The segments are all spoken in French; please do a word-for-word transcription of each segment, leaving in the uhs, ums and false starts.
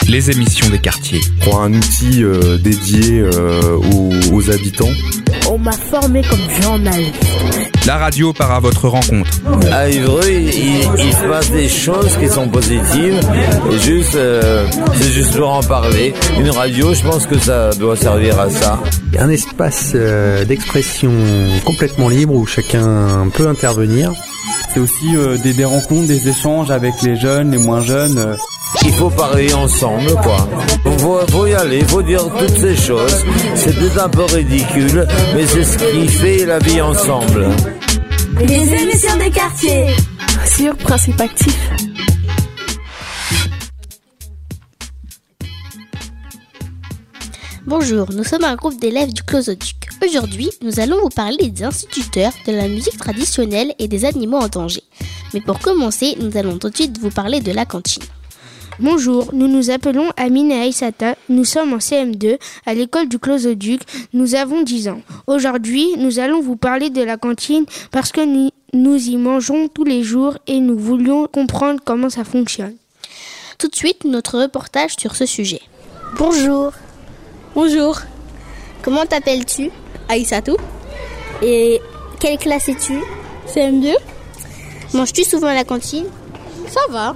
les émissions des quartiers. Pour un outil euh, dédié euh, aux, aux habitants. On m'a formé comme journaliste. La radio part à votre rencontre. À Évreux, il, il se passe des choses qui sont positives. Et juste, euh, c'est juste pour en parler. Une radio, je pense que ça doit servir à ça. Un espace euh, d'expression complètement libre où chacun peut intervenir. C'est aussi euh, des, des rencontres, des échanges avec les jeunes, les moins jeunes. Euh. Il faut parler ensemble, quoi. Faut, faut y aller, faut dire toutes ces choses. C'est peut-être un peu ridicule, mais c'est ce qui fait la vie ensemble. Les émissions des quartiers sur Principe Actif. Bonjour, nous sommes un groupe d'élèves du Closeauduc. Aujourd'hui, nous allons vous parler des instituteurs, de la musique traditionnelle et des animaux en danger. Mais pour commencer, nous allons tout de suite vous parler de la cantine. Bonjour, nous nous appelons Amine et Aïssata. Nous sommes en C M deux à l'école du Closeauduc. Nous avons dix ans. Aujourd'hui, nous allons vous parler de la cantine parce que nous, nous y mangeons tous les jours et nous voulions comprendre comment ça fonctionne. Tout de suite, notre reportage sur ce sujet. Bonjour. Bonjour. Comment t'appelles-tu? Aïssatou. Et quelle classe es-tu? C M deux. Manges-tu souvent à la cantine? Ça va.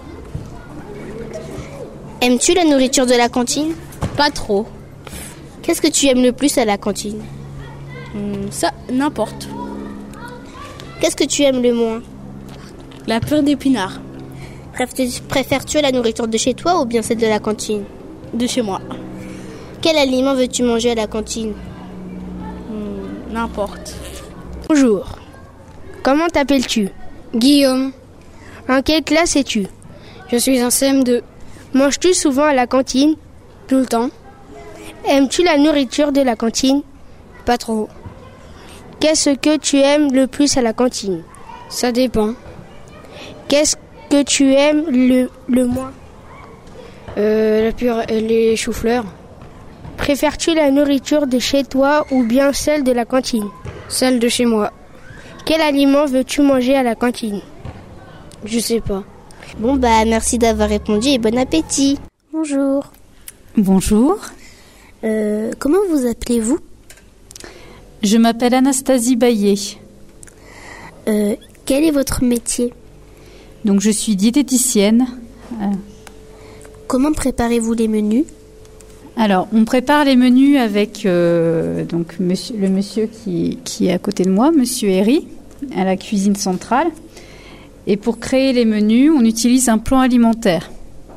Aimes-tu la nourriture de la cantine? Pas trop. Qu'est-ce que tu aimes le plus à la cantine? Hum, ça, n'importe. Qu'est-ce que tu aimes le moins? La purée d'épinards. Préfères-tu la nourriture de chez toi ou bien celle de la cantine? De chez moi. Quel aliment veux-tu manger à la cantine? Hum, n'importe. Bonjour. Comment t'appelles-tu? Guillaume. En quelle classe es-tu? Je suis en C M deux. Manges-tu souvent à la cantine? Tout le temps. Aimes-tu la nourriture de la cantine? Pas trop. Qu'est-ce que tu aimes le plus à la cantine? Ça dépend. Qu'est-ce que tu aimes le, le moins? euh, la pure, Les choux-fleurs. Préfères-tu la nourriture de chez toi ou bien celle de la cantine? Celle de chez moi. Quel aliment veux-tu manger à la cantine? Je sais pas. Bon bah merci d'avoir répondu et bon appétit. Bonjour. Bonjour. Euh, comment vous appelez-vous? Je m'appelle Anastasie Baillet. Euh, quel est votre métier? Donc je suis diététicienne. Euh... Comment préparez-vous les menus? Alors on prépare les menus avec euh, donc monsieur, le monsieur qui, qui est à côté de moi, monsieur Herry, à la cuisine centrale. Et pour créer les menus, on utilise un plan alimentaire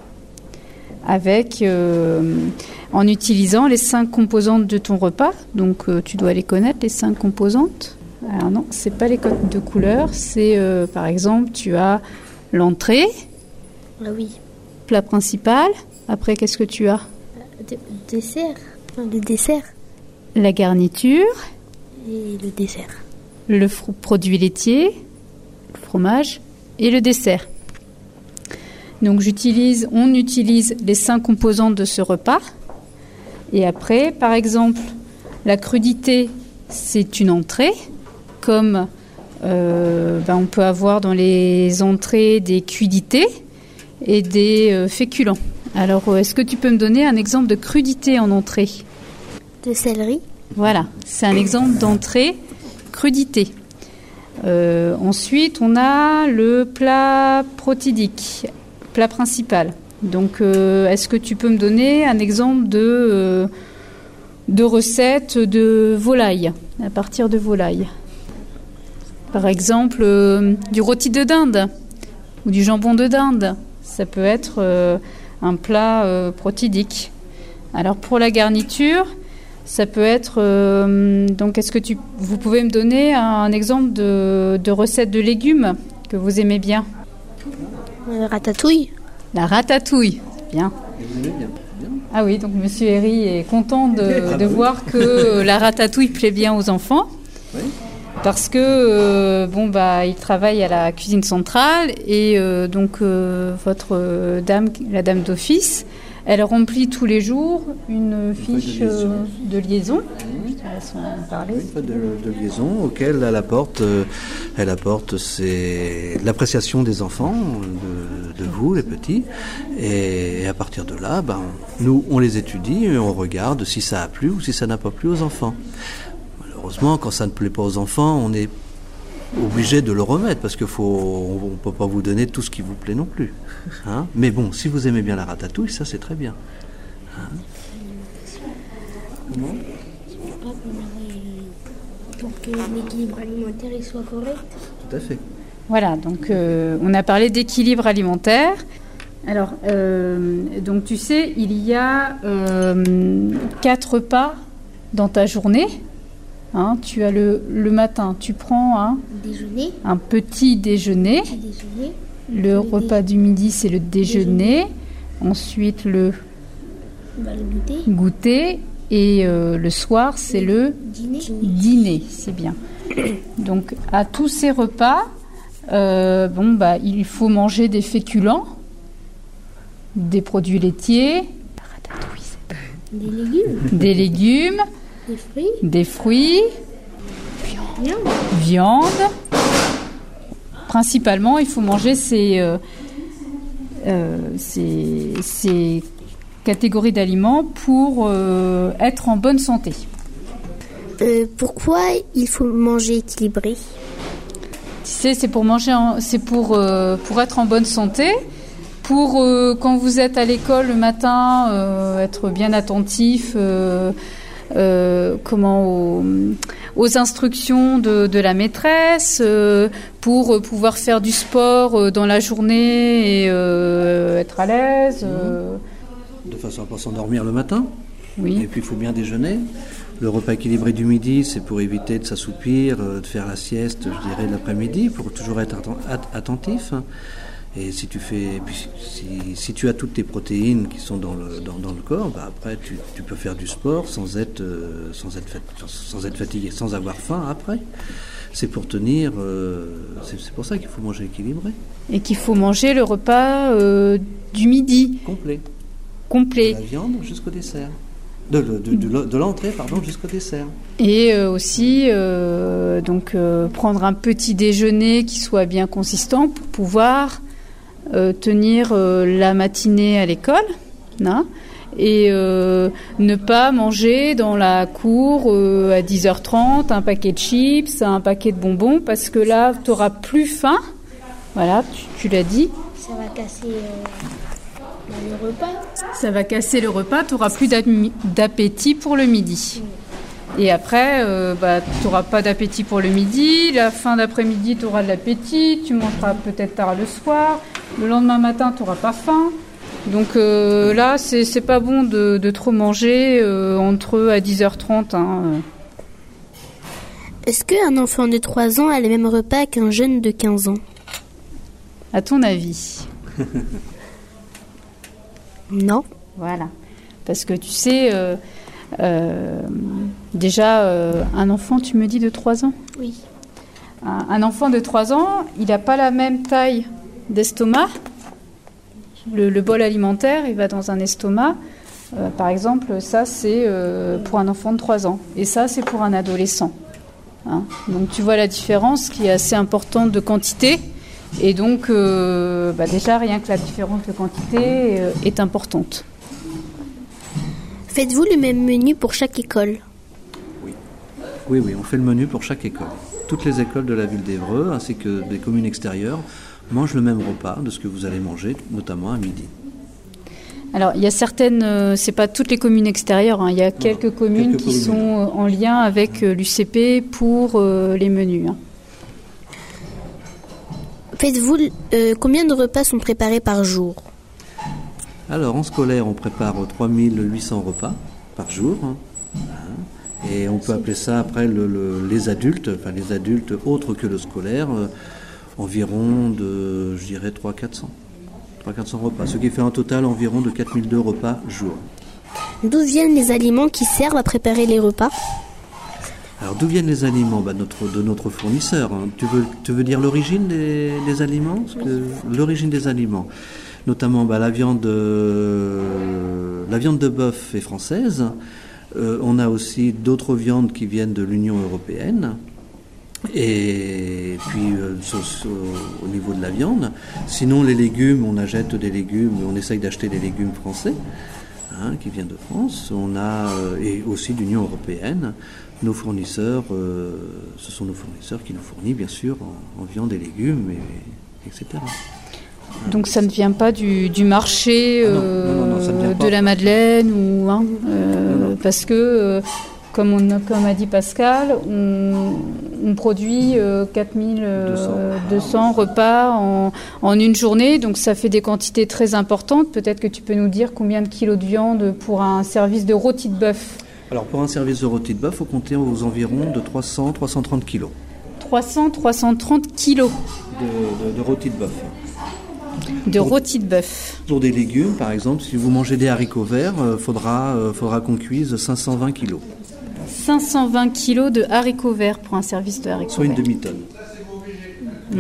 avec, euh, en utilisant les cinq composantes de ton repas. Donc, euh, tu dois les connaître, les cinq composantes. Alors non, c'est pas les codes de couleurs. C'est, euh, par exemple, tu as l'entrée, ah oui. Plat principal. Après, qu'est-ce que tu as? D- Dessert. Enfin, le dessert. La garniture. Et le dessert. Le fr- produit laitier, le fromage. Et le dessert. Donc j'utilise, on utilise les cinq composantes de ce repas. Et après, par exemple, la crudité, c'est une entrée. Comme euh, ben on peut avoir dans les entrées des crudités et des euh, féculents. Alors, est-ce que tu peux me donner un exemple de crudité en entrée? De céleri. Voilà, c'est un exemple d'entrée crudité. Euh, ensuite, on a le plat protidique, plat principal. Donc, euh, est-ce que tu peux me donner un exemple de, euh, de recette de volaille, à partir de volaille? Par exemple, euh, du rôti de dinde ou du jambon de dinde. Ça peut être euh, un plat euh, protidique. Alors, pour la garniture, ça peut être... Euh, donc, est-ce que tu, vous pouvez me donner un, un exemple de, de recette de légumes que vous aimez bien? euh, Ratatouille. La ratatouille, bien. Ah oui, donc Monsieur Herry est content de, de voir que la ratatouille plaît bien aux enfants. parce que euh, bon bah il travaille à la cuisine centrale et euh, donc euh, votre euh, dame, la dame d'office, elle remplit tous les jours une fiche une de liaison. Euh, de liaison. Je te laisse en parler. Une feuille de, de liaison auquel elle apporte, euh, elle apporte c'est l'appréciation des enfants, de, de vous les petits, et, et à partir de là, ben, nous on les étudie et on regarde si ça a plu ou si ça n'a pas plu aux enfants. Malheureusement, quand ça ne plaît pas aux enfants, on est obligé de le remettre parce qu'il faut, on ne peut pas vous donner tout ce qui vous plaît non plus. Hein, mais bon, si vous aimez bien la ratatouille, ça c'est très bien. Hein. Comment ? Pour que l'équilibre alimentaire il soit correct. Tout à fait. Voilà, donc euh, on a parlé d'équilibre alimentaire. Alors, euh, donc tu sais, il y a euh, quatre repas dans ta journée. Hein, tu as le, le matin, tu prends un, déjeuner. un petit déjeuner. Petit déjeuner. Le, le repas dé... du midi, c'est le déjeuner. déjeuner. Ensuite, le, bah, le goûter. goûter. Et euh, le soir, c'est le dîner. Dîner, c'est bien. Donc, à tous ces repas, euh, bon, bah, il faut manger des féculents, des produits laitiers, des légumes, des légumes, des fruits, des fruits, viande. viande. Principalement, il faut manger ces, euh, euh, ces, ces catégories d'aliments pour euh, être en bonne santé. Euh, pourquoi il faut manger équilibré ? Tu sais, c'est pour manger, en, c'est pour euh, pour être en bonne santé, pour euh, quand vous êtes à l'école le matin, euh, être bien attentif, euh, euh, comment aux, aux instructions de, de la maîtresse, euh, pour pouvoir faire du sport euh, dans la journée et euh, être à l'aise. Euh. De façon à ne pas s'endormir le matin. Oui. Et puis il faut bien déjeuner. Le repas équilibré du midi, c'est pour éviter de s'assoupir, de faire la sieste, je dirais, l'après-midi, pour toujours être attentif. Et si tu fais, si, si tu as toutes tes protéines qui sont dans le, dans, dans le corps, bah après tu, tu peux faire du sport sans être, sans être, sans être fatigué, sans avoir faim après. C'est pour tenir, euh, c'est, c'est pour ça qu'il faut manger équilibré. Et qu'il faut manger le repas euh, du midi. Complet. Complet. De la viande jusqu'au dessert. De, de, de, de, de l'entrée pardon, jusqu'au dessert. Et euh, aussi euh, donc, euh, prendre un petit déjeuner qui soit bien consistant pour pouvoir euh, tenir euh, la matinée à l'école. Hein, et euh, ne pas manger dans la cour euh, à dix heures trente un paquet de chips, un paquet de bonbons, parce que là, tu n'auras plus faim. Voilà, tu, tu l'as dit. Ça va casser... Euh... le repas. Ça va casser le repas, tu n'auras plus d'appétit pour le midi. Et après, euh, bah, tu n'auras pas d'appétit pour le midi, la fin d'après-midi, tu auras de l'appétit, tu mangeras peut-être tard le soir, le lendemain matin, tu n'auras pas faim. Donc euh, là, c'est, c'est pas bon de, de trop manger euh, entre à dix heures trente. Hein. Est-ce qu'un enfant de trois ans a les mêmes repas qu'un jeune de quinze ans ? À ton avis ? Non. Voilà. Parce que tu sais, euh, euh, déjà, euh, un enfant, tu me dis, de trois ans ? Oui. Un, un enfant de trois ans, il n'a pas la même taille d'estomac. Le, le bol alimentaire, il va dans un estomac. Euh, par exemple, ça, c'est euh, pour un enfant de trois ans. Et ça, c'est pour un adolescent. Hein ? Donc, tu vois la différence qui est assez importante de quantité. Et donc, euh, bah déjà, rien que la différence de quantité euh, est importante. Faites-vous le même menu pour chaque école ? Oui. Oui, oui, on fait le menu pour chaque école. Toutes les écoles de la ville d'Évreux, ainsi que des communes extérieures, mangent le même repas de ce que vous allez manger, notamment à midi. Alors, il y a certaines, euh, c'est pas toutes les communes extérieures, hein, il y a quelques non, communes quelques qui communes. sont en lien avec euh, l'U C P pour euh, les menus. Hein. Faites-vous euh, combien de repas sont préparés par jour ? Alors en scolaire, on prépare trois mille huit cents repas par jour. Hein. Et on peut appeler ça après le, le, les adultes, enfin les adultes autres que le scolaire, euh, environ de, je dirais, trois mille quatre cents. trois mille quatre cents repas, ce qui fait un total environ de quatre mille deux repas jour. D'où viennent les aliments qui servent à préparer les repas ? Alors d'où viennent les aliments? Bah, notre, de notre fournisseur. Hein. Tu, veux, tu veux dire l'origine des, des aliments? Parce que l'origine des aliments, notamment bah, la, viande, euh, la viande de bœuf est française. Euh, on a aussi d'autres viandes qui viennent de l'Union européenne. Et puis euh, sur, sur, au niveau de la viande, sinon les légumes, on achète des légumes, on essaye d'acheter des légumes français, hein, qui viennent de France. On a euh, et aussi de l'Union européenne. Nos fournisseurs, euh, ce sont nos fournisseurs qui nous fournissent bien sûr en, en viande et légumes, et, etc. Donc ça ne vient pas du, du marché euh, non, non, non, ça ne vient pas. De la Madeleine ou hein, euh, non, non. Parce que euh, comme, on, comme a dit Pascal, on, on produit euh, quatre mille deux cents repas en, en une journée, donc ça fait des quantités très importantes. Peut-être que tu peux nous dire combien de kilos de viande pour un service de rôti de bœuf? Alors pour un service de rôti de bœuf, il faut compter aux environs de trois cents à trois cent trente kilos. trois cents à trois cent trente kilos de, de, de rôti de bœuf. De rôti de bœuf. Pour des légumes, par exemple, si vous mangez des haricots verts, il euh, faudra, euh, faudra qu'on cuise cinq cent vingt kilos. cinq cent vingt kilos de haricots verts pour un service de haricots Soit verts. Soit une demi-tonne. Mmh.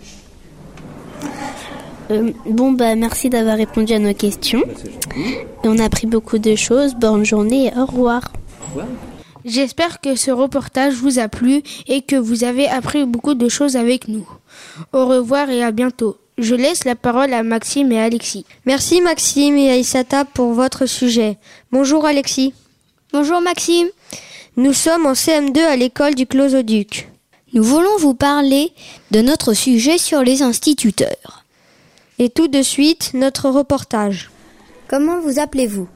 Euh, bon, bah merci d'avoir répondu à nos questions. Bah, c'est gentil. Et on a appris beaucoup de choses. Bonne journée et au revoir. Au revoir. J'espère que ce reportage vous a plu et que vous avez appris beaucoup de choses avec nous. Au revoir et à bientôt. Je laisse la parole à Maxime et Alexis. Merci Maxime et Aïssata pour votre sujet. Bonjour Alexis. Bonjour Maxime. Nous sommes en C M deux à l'école du Clos-au-Duc. Nous voulons vous parler de notre sujet sur les instituteurs. Et tout de suite, notre reportage. Comment vous appelez-vous?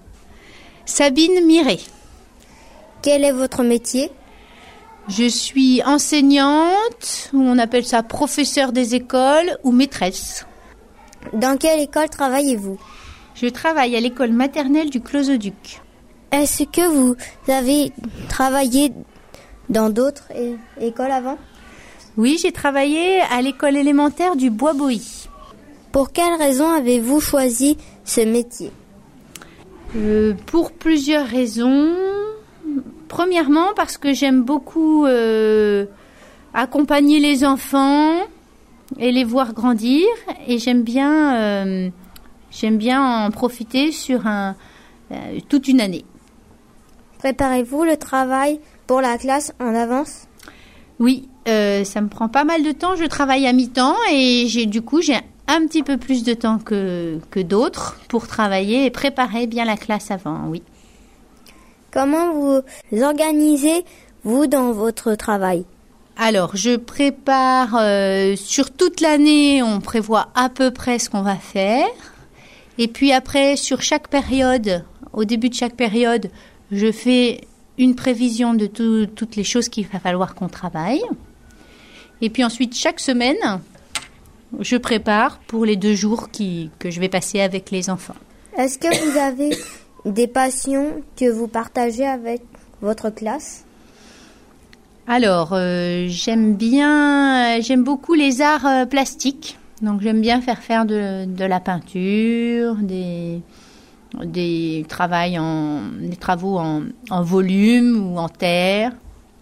Sabine Miret. Quel est votre métier? Je suis enseignante, ou on appelle ça professeur des écoles ou maîtresse. Dans quelle école travaillez-vous? Je travaille à l'école maternelle du Clos-au-Duc. Est-ce que vous avez travaillé dans d'autres é- écoles avant? Oui, j'ai travaillé à l'école élémentaire du Bois-Boï. Pour quelle raison avez-vous choisi ce métier? euh, Pour plusieurs raisons. Premièrement, parce que j'aime beaucoup euh, accompagner les enfants et les voir grandir. Et j'aime bien, euh, j'aime bien en profiter sur un, euh, toute une année. Préparez-vous le travail pour la classe en avance? Oui, euh, ça me prend pas mal de temps. Je travaille à mi-temps et j'ai, du coup, j'ai un petit peu plus de temps que, que d'autres pour travailler et préparer bien la classe avant, oui. Comment vous organisez-vous dans votre travail? Alors, je prépare euh, sur toute l'année, on prévoit à peu près ce qu'on va faire. Et puis après, sur chaque période, au début de chaque période, je fais une prévision de tout, toutes les choses qu'il va falloir qu'on travaille. Et puis ensuite, chaque semaine, je prépare pour les deux jours qui, que je vais passer avec les enfants. Est-ce que vous avez des passions que vous partagez avec votre classe? Alors, euh, j'aime bien, j'aime beaucoup les arts euh, plastiques. Donc, j'aime bien faire faire de, de la peinture, des, des, travails en, des travaux en, en volume ou en terre.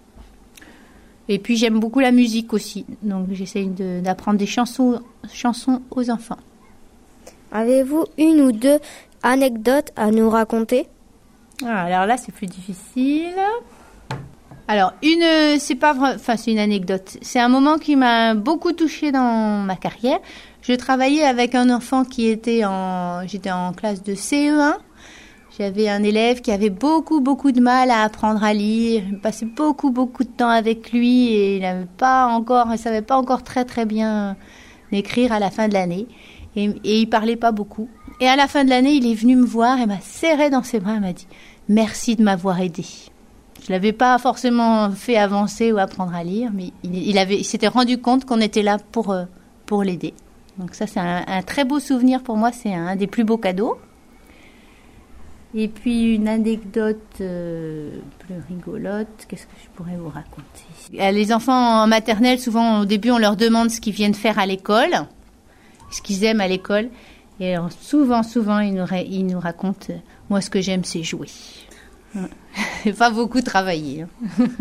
Et puis, j'aime beaucoup la musique aussi. Donc, j'essaye de, d'apprendre des chansons, chansons aux enfants. Avez-vous une ou deux anecdotes à nous raconter? Ah, alors là, c'est plus difficile. Alors, une, c'est pas vrai, enfin, c'est une anecdote. C'est un moment qui m'a beaucoup touchée dans ma carrière. Je travaillais avec un enfant qui était en, j'étais en classe de C E un. J'avais un élève qui avait beaucoup, beaucoup de mal à apprendre à lire. Je passais beaucoup, beaucoup de temps avec lui et il n'avait pas encore, il savait pas encore très, très bien écrire à la fin de l'année. Et, et il parlait pas beaucoup. Et à la fin de l'année, il est venu me voir et m'a serré dans ses bras et m'a dit « Merci de m'avoir aidé ». Je l'avais pas forcément fait avancer ou apprendre à lire, mais il, il, avait, il s'était rendu compte qu'on était là pour, euh, pour l'aider. Donc ça, c'est un, un très beau souvenir pour moi. C'est un des plus beaux cadeaux. Et puis une anecdote euh, plus rigolote, qu'est-ce que je pourrais vous raconter? Les enfants en maternelle, souvent au début, on leur demande ce qu'ils viennent faire à l'école, ce qu'ils aiment à l'école. Et alors, souvent, souvent, ils nous, ils nous racontent, euh, moi, ce que j'aime, c'est jouer. Ouais. C'est pas beaucoup travailler. Hein.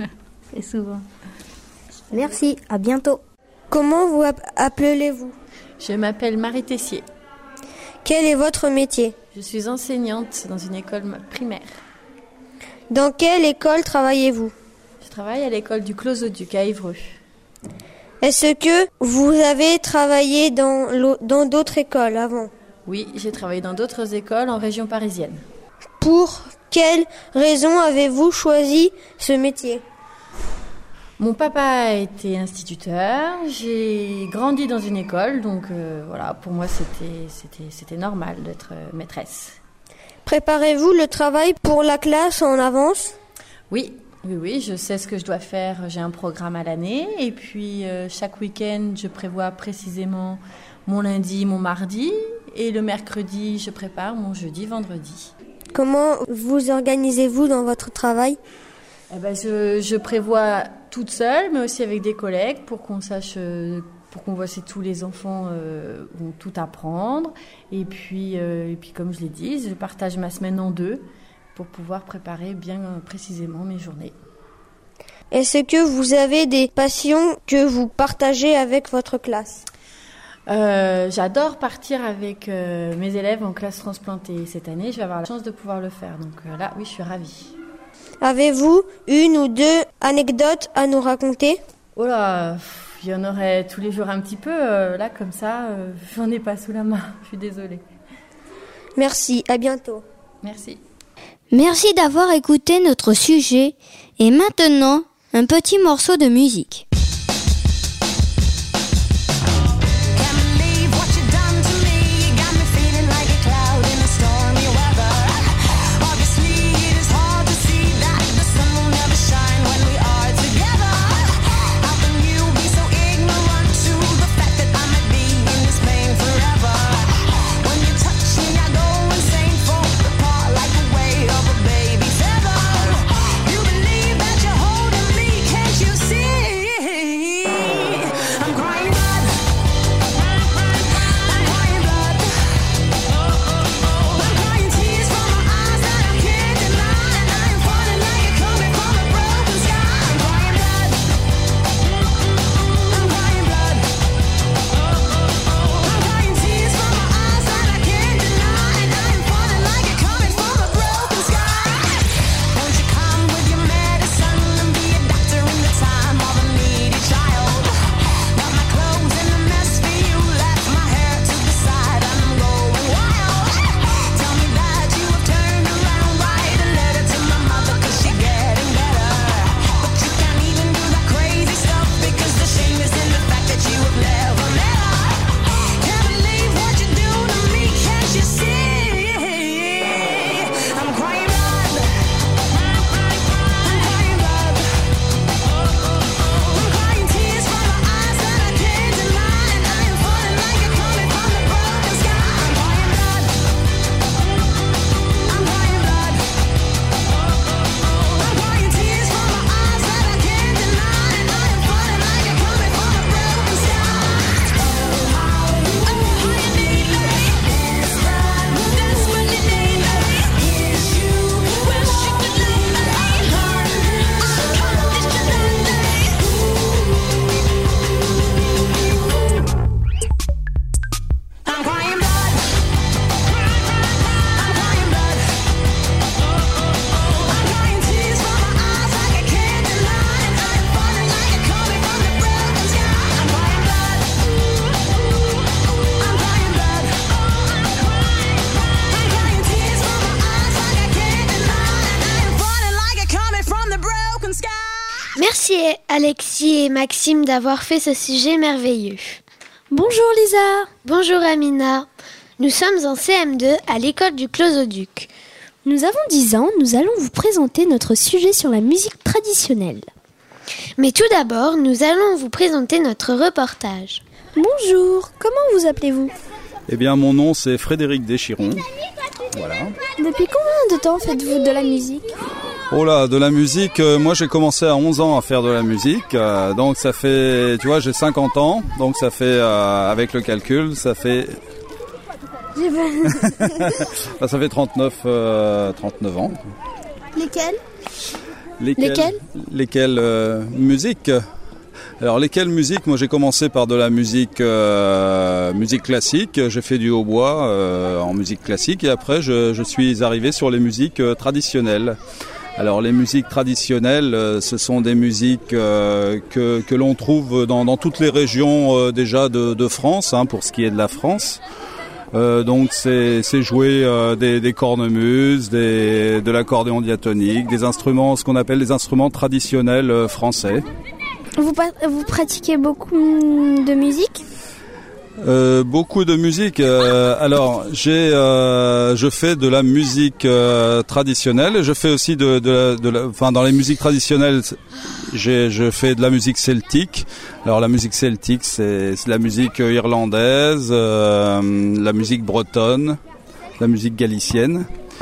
Et souvent. Merci, à bientôt. Comment vous appelez-vous? Je m'appelle Marie Tessier. Quel est votre métier? Je suis enseignante dans une école primaire. Dans quelle école travaillez-vous? Je travaille à l'école du Clos-au-Duc à Évreux. Est-ce que vous avez travaillé dans, dans d'autres écoles avant? Oui, j'ai travaillé dans d'autres écoles en région parisienne. Pour quelle raison avez-vous choisi ce métier? Mon papa a été instituteur, j'ai grandi dans une école, donc euh, voilà, pour moi c'était, c'était, c'était normal d'être euh, maîtresse. Préparez-vous le travail pour la classe en avance? Oui, oui, oui, je sais ce que je dois faire, j'ai un programme à l'année, et puis euh, chaque week-end je prévois précisément mon lundi, mon mardi, et le mercredi je prépare mon jeudi, vendredi. Comment vous organisez-vous dans votre travail? Eh ben, je, je prévois toute seule, mais aussi avec des collègues pour qu'on sache, euh, pour qu'on voit si tous les enfants euh, vont tout apprendre. Et puis, euh, et puis, comme je l'ai dit, je partage ma semaine en deux pour pouvoir préparer bien euh, précisément mes journées. Est-ce que vous avez des passions que vous partagez avec votre classe? Euh, j'adore partir avec euh, mes élèves en classe transplantée. Cette année, je vais avoir la chance de pouvoir le faire. Donc euh, là, oui, je suis ravie. Avez-vous une ou deux anecdotes à nous raconter? Oh là, il y en aurait tous les jours un petit peu. Euh, là, comme ça, euh, j'en ai pas sous la main. Je suis désolée. Merci, à bientôt. Merci. Merci d'avoir écouté notre sujet. Et maintenant, un petit morceau de musique. Merci Alexis et Maxime d'avoir fait ce sujet merveilleux. Bonjour Lisa. Bonjour Amina. Nous sommes en C M deux à l'école du Clos-au-Duc. Nous avons dix ans, nous allons vous présenter notre sujet sur la musique traditionnelle. Mais tout d'abord, nous allons vous présenter notre reportage. Bonjour, comment vous appelez-vous? Eh bien, mon nom c'est Frédéric Deschiron. Voilà. Depuis combien de temps faites-vous de la musique? Oh là, de la musique, euh, moi j'ai commencé à onze ans à faire de la musique, euh, donc ça fait, tu vois, j'ai cinquante ans, donc ça fait, euh, avec le calcul, ça fait... J'ai bon. bah, ça fait trente-neuf, euh, trente-neuf ans. Lesquels? Lesquelles Lesquelles, lesquelles euh, musiques. Alors lesquelles musiques? Moi j'ai commencé par de la musique euh, musique classique, j'ai fait du hautbois euh, en musique classique et après je, je suis arrivé sur les musiques euh, traditionnelles. Alors les musiques traditionnelles, euh, ce sont des musiques euh, que, que l'on trouve dans, dans toutes les régions euh, déjà de, de France, hein, pour ce qui est de la France. Euh, donc c'est, c'est jouer euh, des, des cornemuses, des, de l'accordéon diatonique, des instruments, ce qu'on appelle les instruments traditionnels euh, français. vous, vous pratiquez beaucoup de musique? Euh, beaucoup de musique. Euh, alors, j'ai, euh, je fais de la musique euh, traditionnelle. Je fais aussi de, de, de, la, enfin, dans les musiques traditionnelles, j'ai, je fais de la musique celtique. Alors, la musique celtique, c'est, c'est la musique irlandaise, euh, la musique bretonne, la musique galicienne.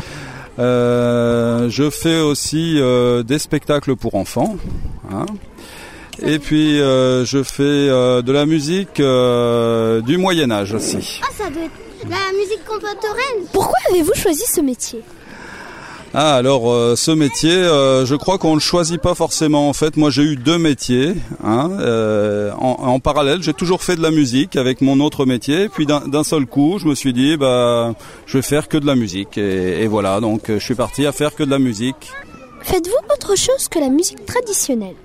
Euh, je fais aussi euh, des spectacles pour enfants. Hein. Et puis euh, je fais euh, de la musique euh, du Moyen-Âge aussi. Ah, ça doit être la musique contemporaine. Pourquoi avez-vous choisi ce métier? Ah alors euh, ce métier, euh, je crois qu'on ne le choisit pas forcément en fait. Moi j'ai eu deux métiers. Hein, euh, en, en parallèle, j'ai toujours fait de la musique avec mon autre métier. Et puis d'un, d'un seul coup, je me suis dit, bah, je vais faire que de la musique. Et, et voilà, donc je suis parti à faire que de la musique. Faites-vous autre chose que la musique traditionnelle?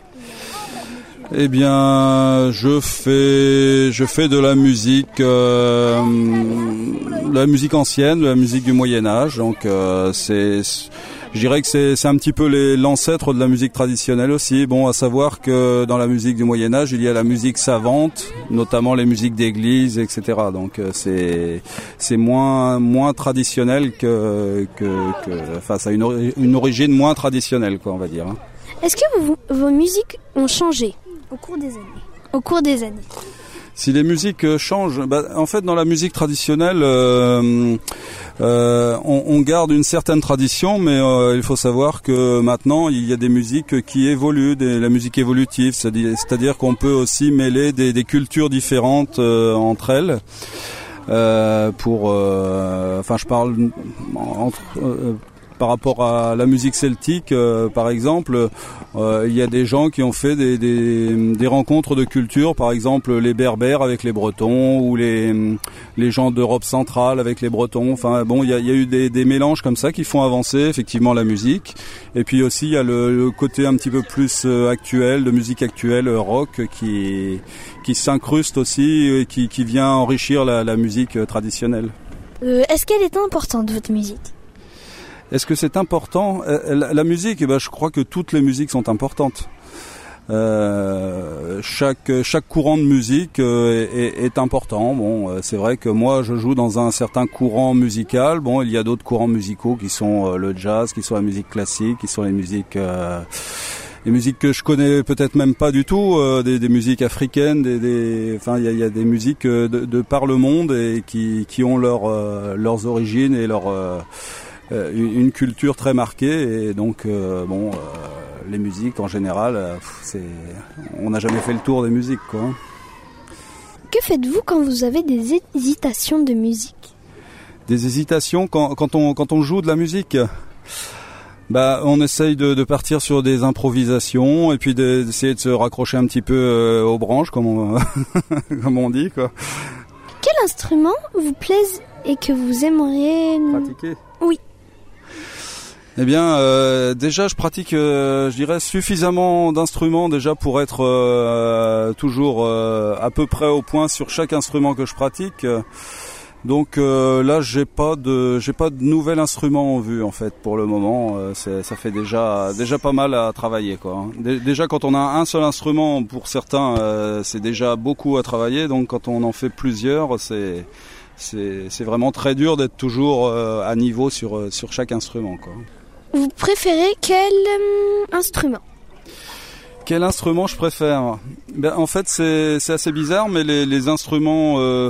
Eh bien, je fais, je fais de la musique, euh, de la musique ancienne, de la musique du Moyen Âge. Donc, euh, c'est, je dirais que c'est, c'est un petit peu les, l'ancêtre de la musique traditionnelle aussi. Bon, à savoir que dans la musique du Moyen Âge, il y a la musique savante, notamment les musiques d'église, et cetera. Donc, c'est, c'est moins, moins traditionnel que, que, que, enfin, ça a une, ori- une origine moins traditionnelle, quoi, on va dire. Hein. Est-ce que vous, vos musiques ont changé au cours des années? Au cours des années. Si les musiques changent, bah, en fait, dans la musique traditionnelle, euh, euh, on, on garde une certaine tradition, mais euh, il faut savoir que maintenant, il y a des musiques qui évoluent, des, la musique évolutive, c'est-à-dire, c'est-à-dire qu'on peut aussi mêler des, des cultures différentes euh, entre elles. Euh, pour, euh, enfin, je parle entre. Euh, Par rapport à la musique celtique, euh, par exemple, euh, il y a des gens qui ont fait des, des, des rencontres de culture, par exemple les Berbères avec les Bretons ou les, les gens d'Europe centrale avec les Bretons. Enfin bon, il y a, il y a eu des, des mélanges comme ça qui font avancer effectivement la musique. Et puis aussi il y a le, le côté un petit peu plus actuel, de musique actuelle, rock, qui, qui s'incruste aussi et qui, qui vient enrichir la, la musique traditionnelle. Euh, est-ce qu'elle est importante, votre musique? Est-ce que c'est important? La, la musique, eh ben, je crois que toutes les musiques sont importantes. Euh, chaque chaque courant de musique euh, est, est important. Bon, euh, c'est vrai que moi, je joue dans un certain courant musical. Bon, il y a d'autres courants musicaux qui sont euh, le jazz, qui sont la musique classique, qui sont les musiques euh, les musiques que je connais peut-être même pas du tout, euh, des, des musiques africaines, des, des enfin il y a, y a des musiques de, de par le monde et qui qui ont leur euh, leurs origines et leur euh, une culture très marquée. Et donc euh, bon, euh, les musiques en général, euh, c'est, on n'a jamais fait le tour des musiques, quoi. Que faites-vous quand vous avez des hésitations de musique? Des hésitations quand, quand on quand on joue de la musique. Bah, on essaye de, de partir sur des improvisations et puis de, d'essayer de se raccrocher un petit peu euh, aux branches, comme on, comme on dit, quoi. Quel instrument vous plaise et que vous aimeriez pratiquer? Oui. Eh bien, euh, déjà, je pratique, euh, je dirais, suffisamment d'instruments déjà pour être euh, toujours euh, à peu près au point sur chaque instrument que je pratique. Donc euh, là, j'ai pas de, j'ai pas de nouvel instrument en vue en fait pour le moment. Euh, c'est, ça fait déjà, déjà pas mal à travailler, quoi. Déjà, quand on a un seul instrument, pour certains, euh, c'est déjà beaucoup à travailler. Donc, quand on en fait plusieurs, c'est C'est, c'est vraiment très dur d'être toujours euh, à niveau sur, sur chaque instrument, quoi. Vous préférez quel euh, instrument? Quel instrument je préfère? Ben, en fait, c'est, c'est assez bizarre, mais les, les instruments euh,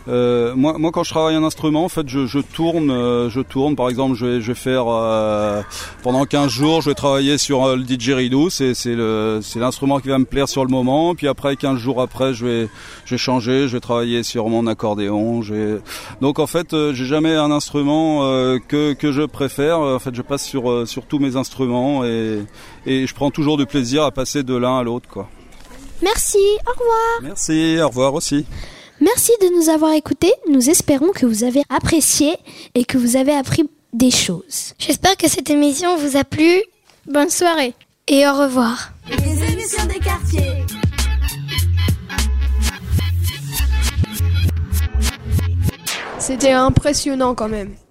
Euh, moi, moi, quand je travaille un instrument, en fait, je, je tourne, euh, je tourne. Par exemple, je vais, je vais faire euh, pendant quinze jours, je vais travailler sur euh, le didgeridoo. C'est, c'est le, c'est l'instrument qui va me plaire sur le moment. Puis après, quinze jours après, je vais, je vais changer. Je vais travailler sur mon accordéon. Je vais... Donc, en fait, euh, j'ai jamais un instrument euh, que que je préfère. En fait, je passe sur euh, sur tous mes instruments et et je prends toujours du plaisir à passer de l'un à l'autre, quoi. Merci. Au revoir. Merci. Au revoir aussi. Merci de nous avoir écoutés. Nous espérons que vous avez apprécié et que vous avez appris des choses. J'espère que cette émission vous a plu. Bonne soirée. Et au revoir. Les émissions des quartiers. C'était impressionnant quand même.